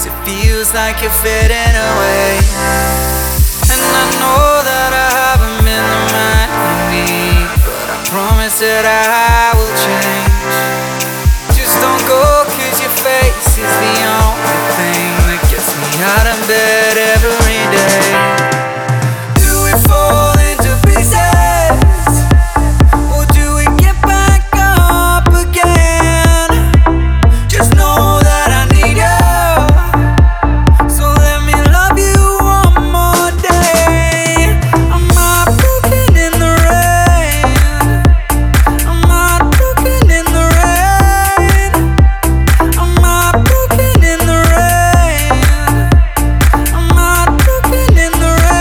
it feels like you're fading away. And I know that I haven't been the man you need, but I promise that I will change. Just don't go, 'cause your face is the only thing that gets me out of bed every day. Do we fall into pieces, or do we get back up again? Just know that I need you, so let me love you one more day. I'm not broken in the rain, I'm not broken in the rain, I'm not broken in the rain, I'm not broken in the rain.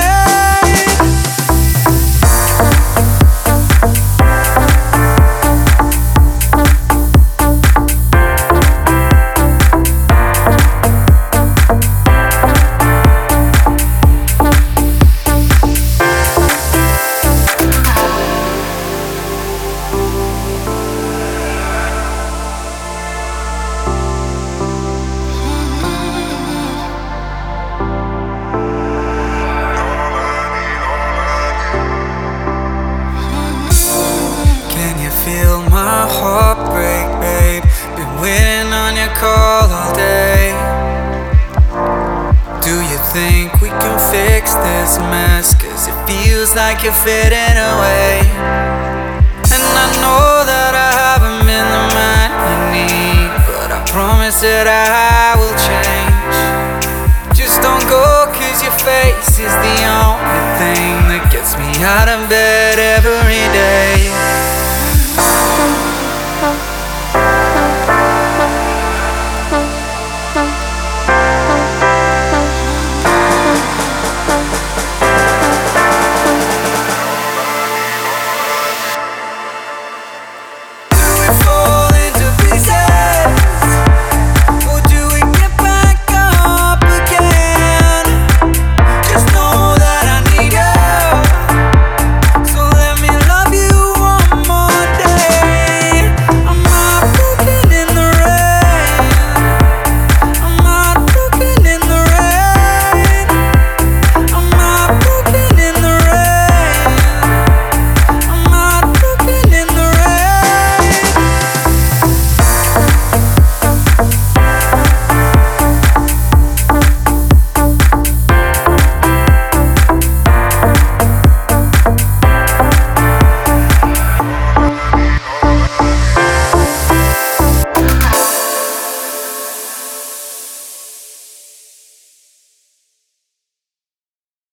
Can you feel my heart break, babe? Been waiting on your call all day. Do you think we can fix this mess? 'Cause it feels like you're fading away. And I know that I haven't been the man you need, but I promise that I will change.